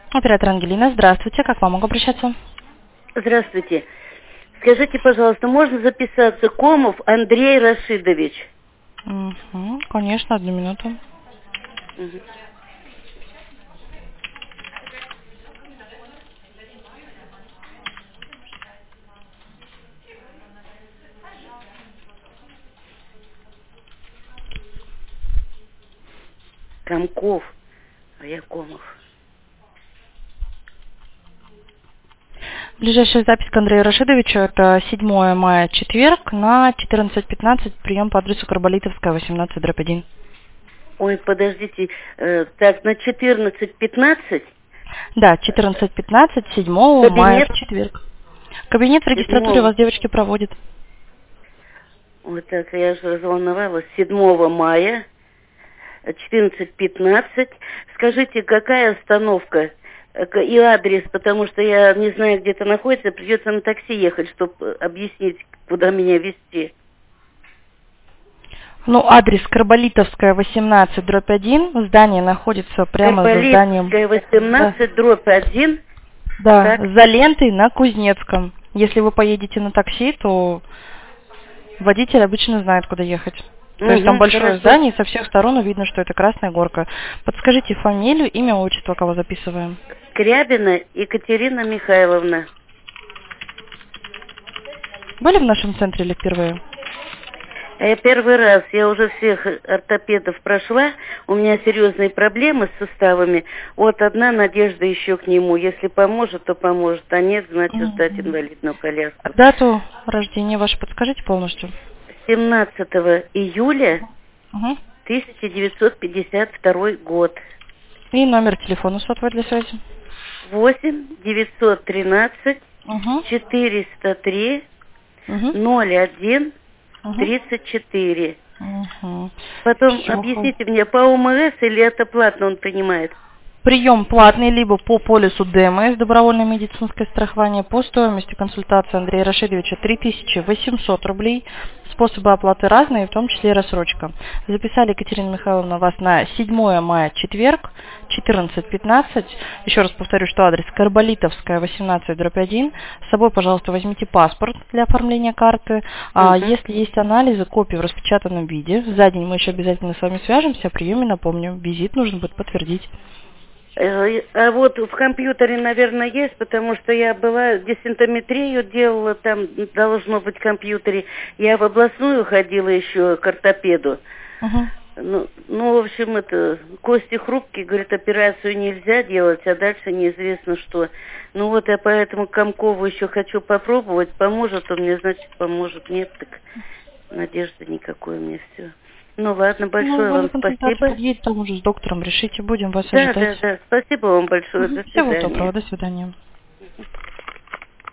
Оператор Ангелина, здравствуйте. Как вам могу обращаться? Здравствуйте. Скажите, пожалуйста, можно записаться Комов Андрей Рашидович? Угу, конечно, 1 минуту. Мгм. Комков, а я Комов. Ближайшая запись к Андрею Рашидовичу — это 7 мая, четверг, на 14:15, прием по адресу Карболитовская, 18/1. Ой, подождите, так, на 14:15? Да, 14:15, 7 мая, Кабинет в четверг. Кабинет в регистратуре 7. вас девочки проводят. Вот так, я же разволновалась. 7 мая, 14:15. Скажите, какая остановка и адрес, потому что я не знаю, где это находится, придется на такси ехать, чтобы объяснить, куда меня везти. Ну, адрес Карболитовская, 18/1. Здание находится прямо за зданием. Карболитская, Да. 18/1. Да, Так. за лентой на Кузнецком. Если вы поедете на такси, то водитель обычно знает, куда ехать. То есть там Угу, большое хорошо. здание, и со всех сторон видно, что это Красная Горка. Подскажите фамилию, имя, отчество, кого записываем. Скрябина Екатерина Михайловна. Были в нашем центре или впервые? А я первый раз, я уже всех ортопедов прошла, у меня серьезные проблемы с суставами. Вот одна надежда еще к нему. Если поможет, то поможет, а нет, значит сдать инвалидную коляску. Дату рождения вашу подскажите полностью. 17 июля Угу. 1952 год. И номер телефона сотовой для связи. 8 913 Угу. 403 Угу. 01 Угу. 34. Угу. Потом объясните мне, по ОМС или это платно он принимает? Прием платный либо по полису ДМС, добровольное медицинское страхование, по стоимости консультации Андрея Рашидовича 3800 рублей. Способы оплаты разные, в том числе и рассрочка. Записали, Екатерина Михайловна, вас на 7 мая, четверг, 14:15. Еще раз повторю, что адрес Карболитовская, 18/1. С собой, пожалуйста, возьмите паспорт для оформления карты. А Угу. если есть анализы, копии в распечатанном виде, за день мы еще обязательно с вами свяжемся, о приеме напомню. Визит нужно будет подтвердить. А вот в компьютере, наверное, есть, потому что я была десинтометрию делала, там должно быть в компьютере. Я в областную ходила еще к ортопеду. Угу. Ну, в общем, это кости хрупкие, говорит, операцию нельзя делать, а дальше неизвестно что. Ну вот я поэтому Комкову еще хочу попробовать. Поможет он мне, значит, поможет. Нет, так надежды никакой у меня все. Ну ладно, Ну, большое вы на вам консультацию спасибо. подъедете, там уже с доктором решите, будем вас Да, ожидать. да, да. Спасибо вам большое. До Всего свидания. доброго, до свидания.